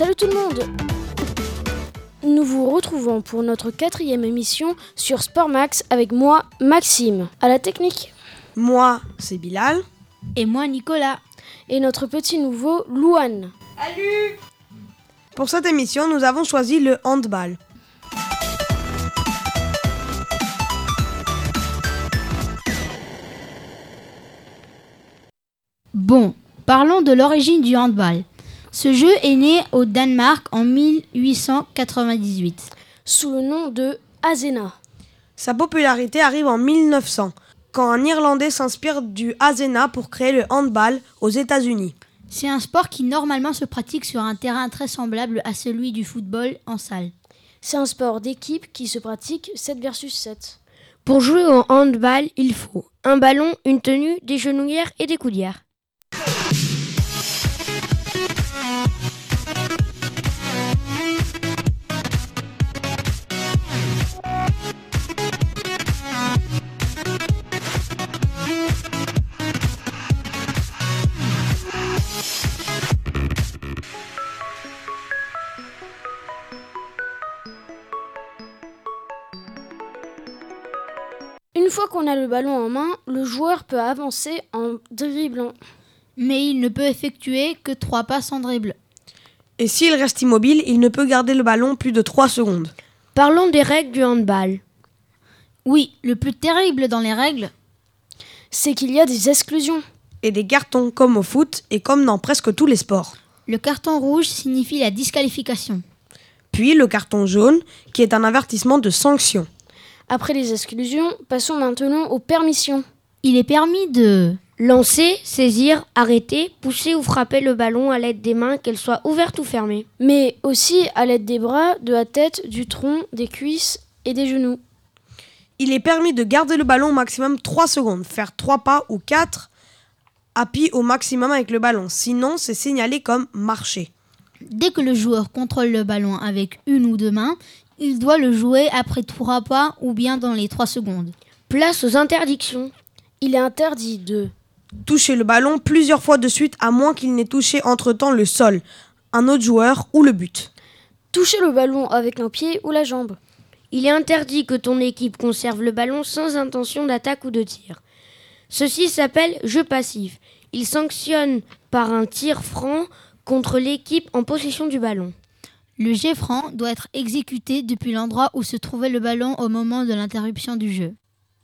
Salut tout le monde! Nous vous retrouvons pour notre 4e émission sur Sportmax avec moi, Maxime, à la technique. Moi, c'est Bilal. Et moi, Nicolas. Et notre petit nouveau, Louane. Salut! Pour cette émission, nous avons choisi le handball. Bon, parlons de l'origine du handball. Ce jeu est né au Danemark en 1898. Sous le nom de Hazena. Sa popularité arrive en 1900, quand un Irlandais s'inspire du Hazena pour créer le handball aux États-Unis. C'est un sport qui normalement se pratique sur un terrain très semblable à celui du football en salle. C'est un sport d'équipe qui se pratique 7 versus 7. Pour jouer au handball, il faut un ballon, une tenue, des genouillères et des coudières. Une fois qu'on a le ballon en main, le joueur peut avancer en dribblant. Mais il ne peut effectuer que 3 passes en dribble. Et s'il reste immobile, il ne peut garder le ballon plus de 3 secondes. Parlons des règles du handball. Oui, le plus terrible dans les règles, C'est qu'il y a des exclusions. Et des cartons comme au foot et comme dans presque tous les sports. le carton rouge signifie la disqualification. Puis le carton jaune, qui est un avertissement de sanction. Après les exclusions, passons maintenant aux permissions. Il est permis de Lancer, saisir, arrêter, pousser ou frapper le ballon à l'aide des mains, qu'elles soient ouvertes ou fermées. Mais aussi à l'aide des bras, de la tête, du tronc, des cuisses et des genoux. Il est permis de garder le ballon au maximum 3 secondes, faire 3 pas ou 4 appuis au maximum avec le ballon. Sinon, c'est signalé comme marcher. Dès que le joueur contrôle le ballon avec une ou deux mains, il doit le jouer après 3 pas ou bien dans les 3 secondes. Place aux interdictions. Il est interdit de Toucher le ballon plusieurs fois de suite à moins qu'il n'ait touché entre-temps le sol, un autre joueur ou le but. toucher le ballon avec un pied ou la jambe. Il est interdit que ton équipe conserve le ballon sans intention d'attaque ou de tir. Ceci s'appelle jeu passif. Il sanctionne par un tir franc contre l'équipe en possession du ballon. Le jet franc doit être exécuté depuis l'endroit où se trouvait le ballon au moment de l'interruption du jeu.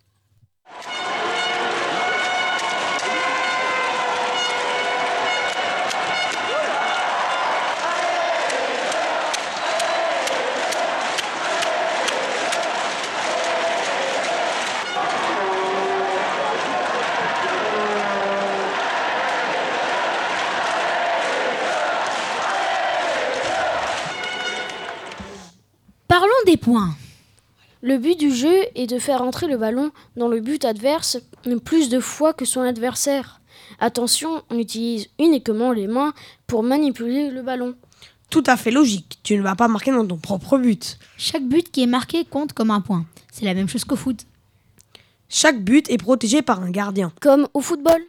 Parlons des points. Le but du jeu est de faire entrer le ballon dans le but adverse plus de fois que son adversaire. Attention, on utilise uniquement les mains pour manipuler le ballon. Tout à fait logique, tu ne vas pas marquer dans ton propre but. Chaque but qui est marqué compte comme un point. C'est la même chose qu'au foot. Chaque but est protégé par un gardien. Comme au football.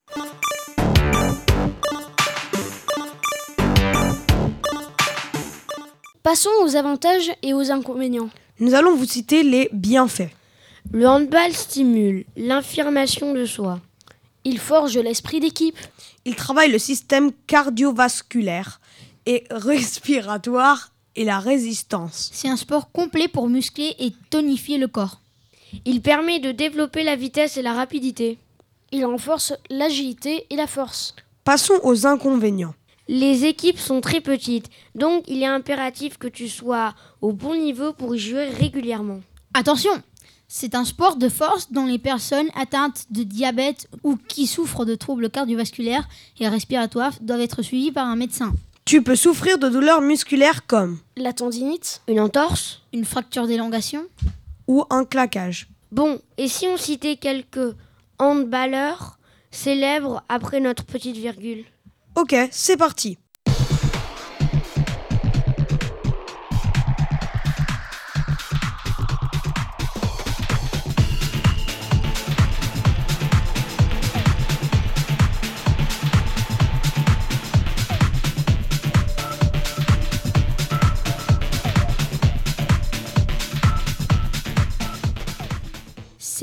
Passons aux avantages et aux inconvénients. Nous allons vous citer les bienfaits. Le handball stimule l'affirmation de soi. Il forge l'esprit d'équipe. Il travaille le système cardiovasculaire et respiratoire et la résistance. C'est un sport complet pour muscler et tonifier le corps. Il permet de développer la vitesse et la rapidité. Il renforce l'agilité et la force. Passons aux inconvénients. Les équipes sont très petites, donc il est impératif que tu sois au bon niveau pour y jouer régulièrement. Attention, c'est un sport de force dont les personnes atteintes de diabète ou qui souffrent de troubles cardiovasculaires et respiratoires doivent être suivies par un médecin. Tu peux souffrir de douleurs musculaires comme La tendinite. Une entorse? Une fracture d'élongation, ou un claquage. Bon, et si on citait quelques handballeurs célèbres après notre petite virgule? Ok, c'est parti.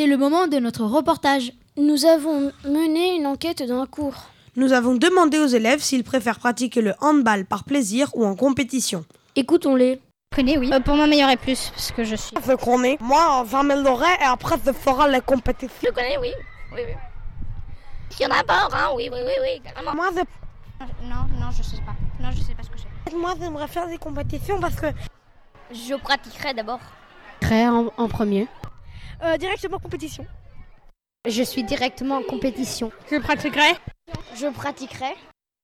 C'est le moment de notre reportage. Nous avons mené une enquête dans la cour. Nous avons demandé aux élèves s'ils préfèrent pratiquer le handball par plaisir ou en compétition. Écoutons-les. Je connais, oui. Pour m'améliorer plus, parce que je suis... Je connais. Moi, j'améliorerai et après, je ferai la compétition. Je connais, oui. Il y en a pas, hein, oui, carrément. Moi, Non, je sais pas. Non, je sais pas ce que c'est. moi, j'aimerais faire des compétitions parce que... Je pratiquerai d'abord. Créer en premier. Directement compétition. Je suis directement en compétition. Je pratiquerai. Je pratiquerai.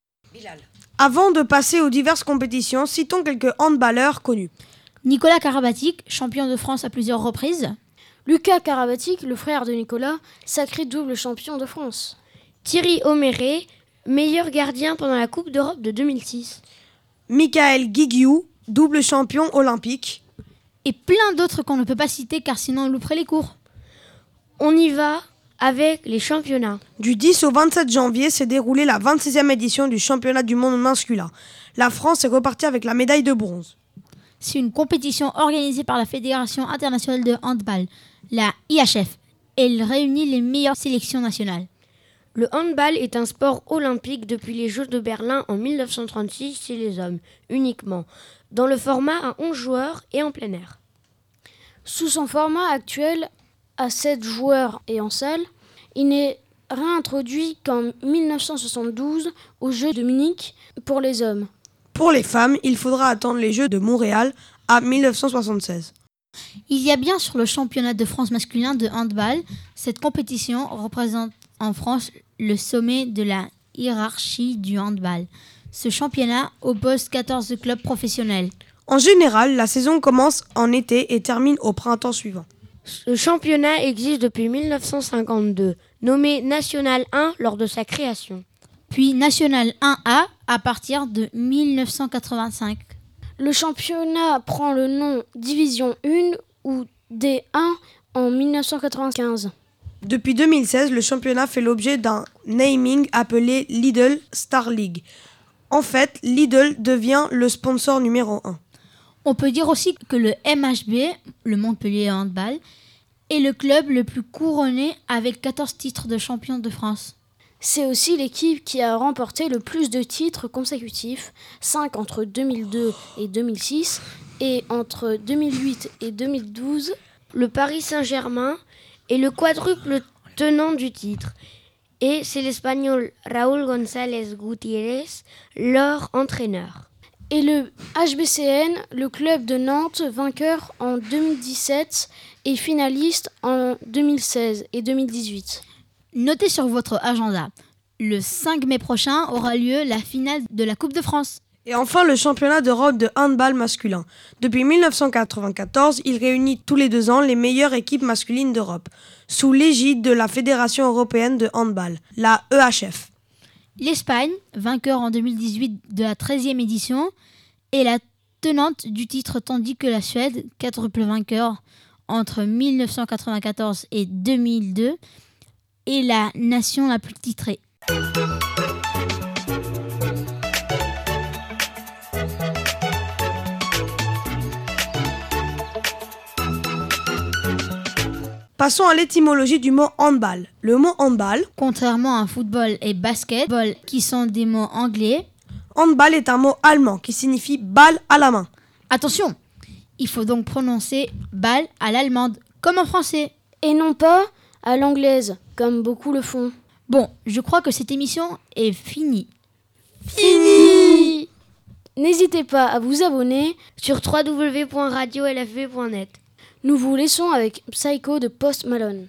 Avant de passer aux diverses compétitions, citons quelques handballeurs connus. Nicolas Karabatic, champion de France à plusieurs reprises. Lucas Karabatic, le frère de Nicolas, sacré double champion de France. Thierry Oméré, meilleur gardien pendant la Coupe d'Europe de 2006. Michael Guiguiou, double champion olympique. Et plein d'autres qu'on ne peut pas citer car sinon on louperait les cours. On y va avec les championnats. Du 10 au 27 janvier s'est déroulée la 26e édition du championnat du monde masculin. La France est repartie avec la médaille de bronze. C'est une compétition organisée par la Fédération internationale de handball, la IHF. Elle réunit les meilleures sélections nationales. Le handball est un sport olympique depuis les Jeux de Berlin en 1936 chez les hommes, uniquement, dans le format à 11 joueurs et en plein air. Sous son format actuel, à 7 joueurs et en salle, il n'est réintroduit qu'en 1972 aux Jeux de Munich pour les hommes. Pour les femmes, il faudra attendre les Jeux de Montréal à 1976. Il y a bien sûr le championnat de France masculin de handball. Cette compétition représente en France le sommet de la hiérarchie du handball. Ce championnat oppose 14 clubs professionnels. En général, la saison commence en été et termine au printemps suivant. Le championnat existe depuis 1952, nommé National 1 lors de sa création. Puis National 1A à partir de 1985. Le championnat prend le nom Division 1 ou D1 en 1995. Depuis 2016, le championnat fait l'objet d'un naming appelé Lidl Star League. En fait, Lidl devient le sponsor numéro 1. On peut dire aussi que le MHB, le Montpellier Handball, est le club le plus couronné avec 14 titres de champion de France. C'est aussi l'équipe qui a remporté le plus de titres consécutifs, 5 entre 2002 et 2006, et entre 2008 et 2012, le Paris Saint-Germain est le quadruple tenant du titre. Et c'est l'Espagnol Raúl González Gutiérrez, leur entraîneur. Et le HBCN, le club de Nantes, vainqueur en 2017 et finaliste en 2016 et 2018. Notez sur votre agenda, le 5 mai prochain aura lieu la finale de la Coupe de France. Et enfin, le championnat d'Europe de handball masculin. Depuis 1994, il réunit tous les 2 ans les meilleures équipes masculines d'Europe, sous l'égide de la Fédération européenne de handball, la EHF. L'Espagne, vainqueur en 2018 de la 13e édition, est la tenante du titre, tandis que la Suède, quadruple vainqueur entre 1994 et 2002, est la nation la plus titrée. Passons à l'étymologie du mot handball. Le mot handball, Contrairement à football et basketball, qui sont des mots anglais, handball est un mot allemand qui signifie balle à la main. attention, il faut donc prononcer balle à l'allemande, comme en français. Et non pas à l'anglaise, comme beaucoup le font. Bon, je crois que cette émission est finie. Fini! N'hésitez pas à vous abonner. Sur www.radiolfv.net. Nous vous laissons avec Psycho de Post Malone.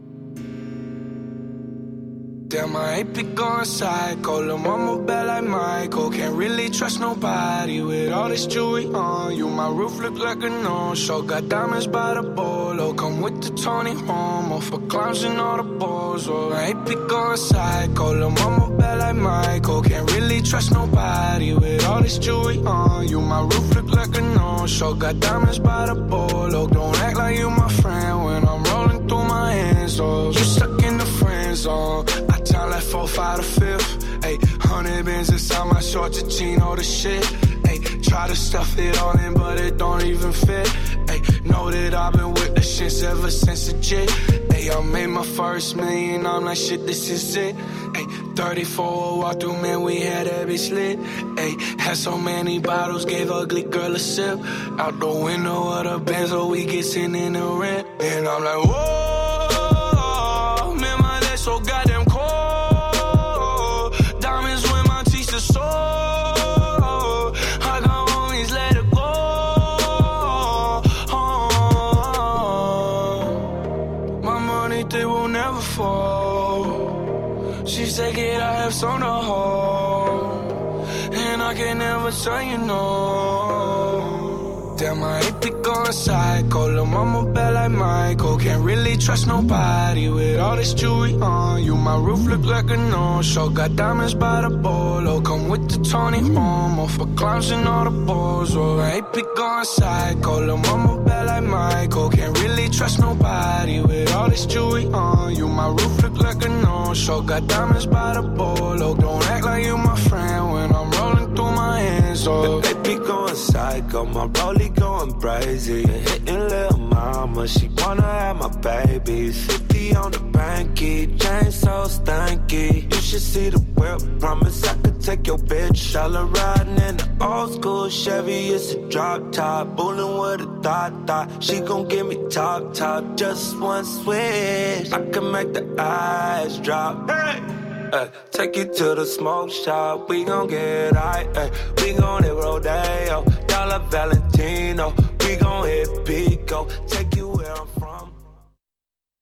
Damn, I ain't be going psycho. Lil' mama bad like Michael. Can't really trust nobody with all this jewelry on you. My roof look like a no-show. Got diamonds by the bolo. Come with the Tony Romo for clowns and all the balls. Oh, I ain't be going psycho. Lil' mama bad like Michael. Can't really trust nobody with all this jewelry on you. My roof look like a no-show. Got diamonds by the bolo. Don't act like you my friend when I'm rolling through my hands. Oh, you stuck in the friend zone. Sound like 4, 5 to 5th. Ayy, 100 bins inside my short, Chino the shit. Ayy, Try to stuff it all in, but it don't even fit. Ay, know that I've been with the shits ever since the jit. Ay, I made my first million, I'm like, shit, this is it. Ay, 34 walk through, man, we had that bitch lit. Ay, had so many bottles, gave ugly girl a sip. Out the window of the Benz, so we get sitting in the rent. And I'm like, whoa, man, my legs so goddamn cold. Diamonds when my teeth are sore. Take it, I have some to hold, and I can never tell you no. Damn, I hate to go psycho. Lil' mama bad like Michael. Can't really trust nobody with all this jewelry on you. My roof look like a no-show. Got diamonds by the bolo. Come with the Tony Romo for clowns and all the balls. Oh, I hate to go psycho. Lil' mama bad like Michael. Can't really trust nobody with all this jewelry on you. My roof look like a no-show. Got diamonds by the bolo. Don't act like you my friend when I'm rolling through my hands. Oh, they be going psycho. My rollie going crazy. Hitting lil' mama, she wanna have my baby. 50 on the banky, chain so stanky. You should see the whip, promise I could take your bitch. All her riding in the old school Chevy, it's a drop top. Bullin' with a thought. She gon' give me top, just one switch. I can make the eyes drop. Hey! Take you to the smoke shop, we gon' get high, we gon' hit Rodeo, Dollar Valentino, we gon' hit Pico. Take